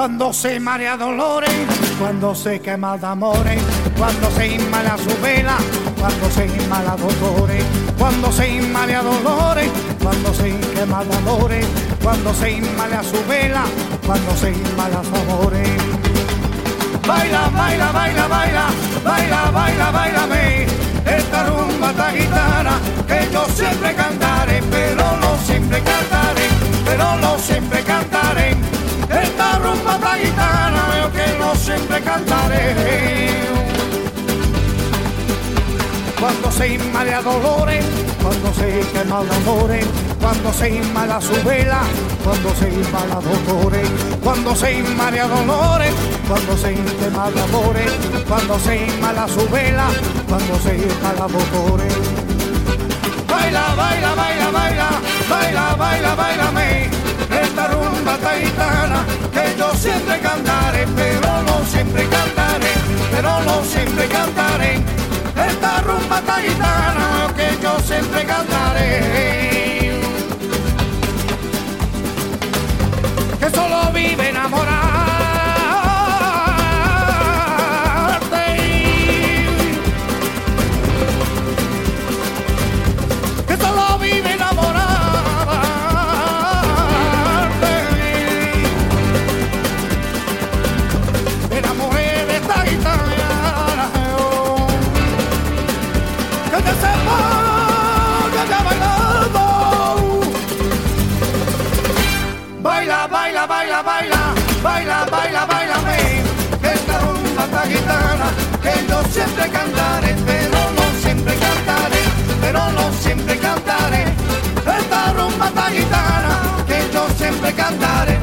Cuando se marea dolores, cuando se quema de amores, cuando se inmala su vela, cuando se inmala dolores, cuando se inmala dolores, cuando se quema de amores, cuando se inmala su vela, cuando se inmala su amores. Baila, baila, baila, baila, baila, baila, bailame, esta rumba, esta gitana, que yo siempre cantaré, pero no siempre cantaré, pero no siempre cantaré. Esta rumba, esta gitana, yo que no siempre cantaré. Cuando se inmala dolores, cuando se quema de amores, cuando se inmala su vela, cuando se inmala dolores, cuando se inmala dolores, cuando se quema de amores, cuando se inmala su vela, cuando se inmala dolores. Baila, baila, baila, baila, baila, baila, bailame, esta rumba, esta gitana, que yo siempre cantaré, pero no siempre cantaré, pero no siempre cantaré. Esta rumba, esta gitana, que yo siempre cantaré. Que solo vive enamorarte, que solo vive enamorarte. Me enamoré de esta gitana, que te sepa que te ha bailado. Baila, baila, baila, baila, baila, baila, bailame, esta rumba, esta gitana, que yo siempre cantaré, pero no siempre cantaré, pero no siempre cantaré. Esta rumba, esta gitana, que yo siempre cantaré.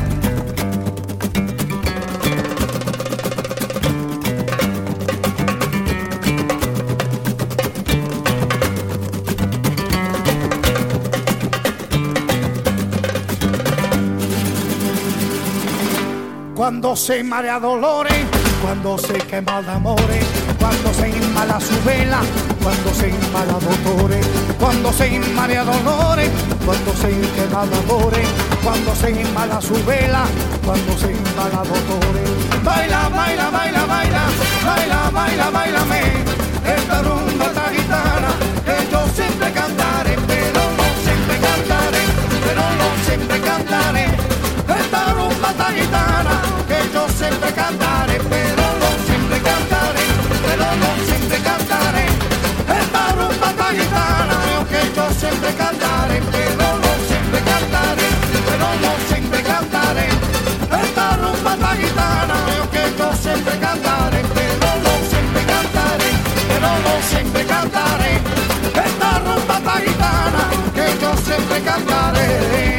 Cuando se marea dolores, cuando se quema de amores, cuando se inmala su vela, cuando se inmala dolores, cuando se inmala dolores, cuando se quema de amores, cuando se inmala su vela, cuando se inmala dolores. Baila, baila, baila, baila, baila, baila, bailame, esta rumba, esta gitana, que yo siempre cantaré, pero no siempre cantaré, pero no siempre cantaré. Esta rumba, esta gitana, que yo siempre cantaré, pero no siempre cantaré, pero no siempre cantaré. Esta rumba, esta gitana, que yo siempre cantaré, pero no siempre cantaré, pero no siempre cantaré. Esta rumba, esta gitana, que yo siempre cantaré, pero no siempre cantaré, pero no siempre cantaré. Esta rumba, esta gitana, que yo siempre cantaré.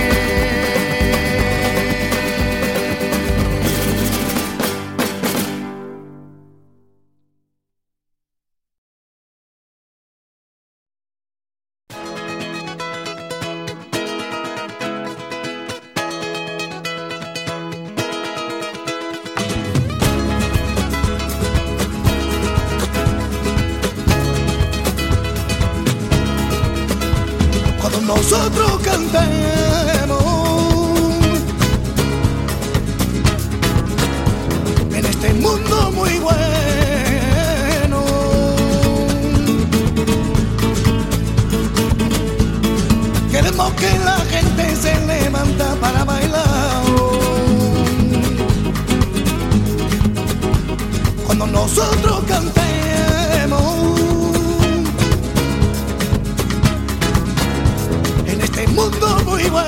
Nosotros cantemos en este mundo muy bueno, queremos que la gente se levanta para bailar. Cuando nosotros cantemos este mundo muy bueno,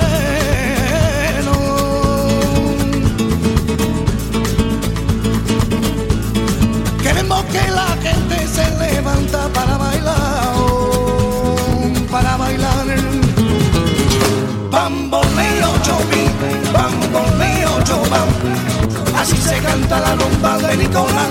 queremos que la gente se levanta para bailar, para bailar. Bamboleo chopin, bamboleo chopam, así se canta la rumba de Nicolás.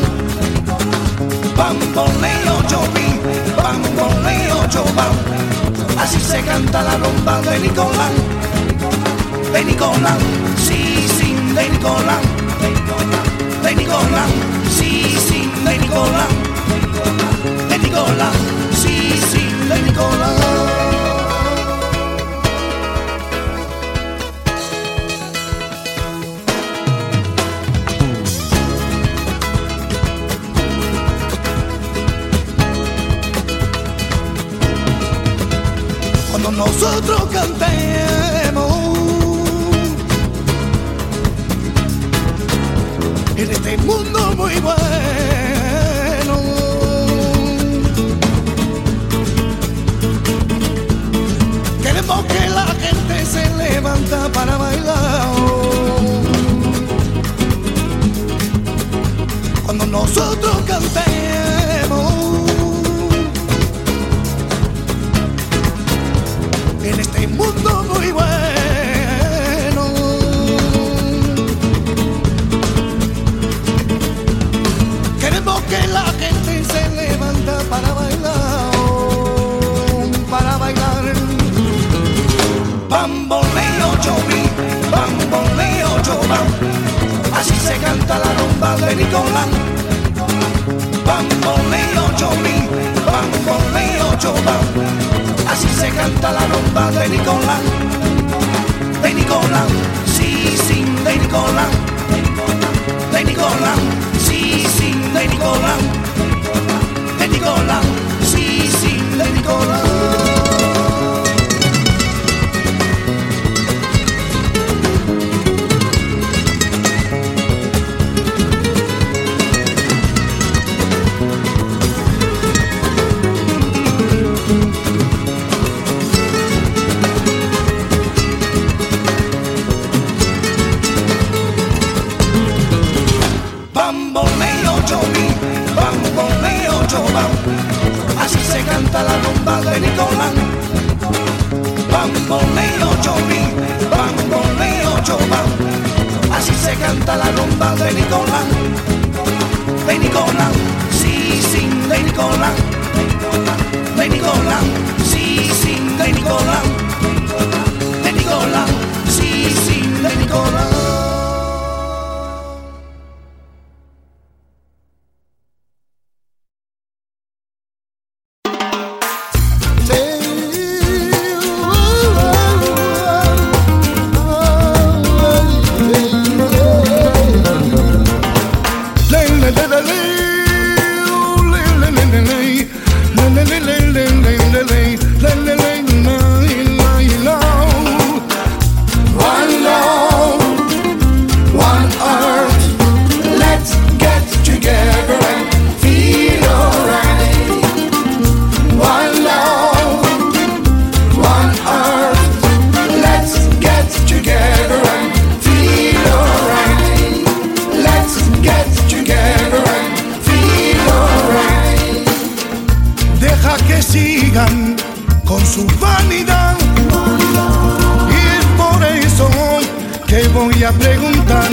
Bamboleo chopin, bamboleo chopam, así se canta la rumba de Nicolás. De Nicolás, sí, sí, de Nicolás. De Nicolás, sí, sí, de Nicolás. De Nicolás, sí, sí, de Nicolás. cuando nosotros cantemos en este mundo muy bueno. Queremos que la gente se levanta para bailar cuando nosotros cantemos en este mundo muy bueno. Queremos que la gente se levanta para bailar, para bailar. Bamboleo chobi, bamboleo chobam, así se canta la rumba de Nicolás. Bamboleo chobi, bamboleo chobam, así se canta la rumba de Nicolás. De Nicolás, sí, sí, de Nicolás. De Nicolás, sí, sí, de Nicolás. De Nicolás, sí, sí, de Nicolás. Así se canta la rumba de Nicolás. Bamboleo chobi, bamboleo chobam, así se canta la rumba de Nicolás. De Nicolás, sí, sí, de Nicolás. De Nicolás, sí, sí, de Nicolás. De Nicolás, sí, sí, de Nicolás. Con su vanidad, y es por eso que voy a preguntar: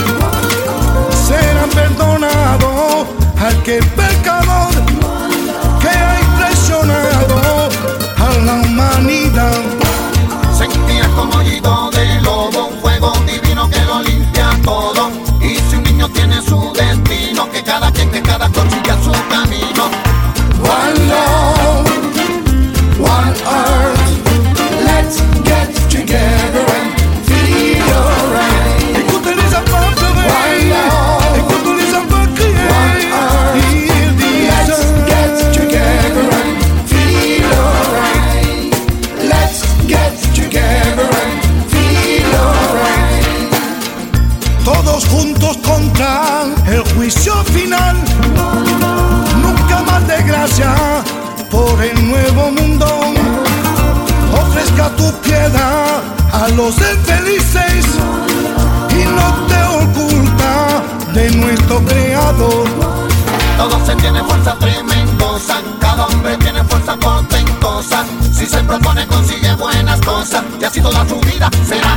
¿será perdonado aquel pecador que ha traicionado a la humanidad? Sentía como hollito de lobo, un fuego divino que lo limpia todo. Y si un niño tiene su destino, que cada quien, que cada cual siga su camino. One love, one earth, let's get together and feel alright. Écoute les apôtres, one love, écoute les apôtres, one earth, let's get together and feel alright. Let's get together and feel alright. Todos juntos contra el juicio final. Nunca más desgracia por el nuevo mundo. Ofrezca tu piedad a los infelices y no te oculta de nuestro Creador. Todos se tiene fuerza tremendosa, cada hombre tiene fuerza portentosa. Si se propone consigue buenas cosas, y así toda su vida será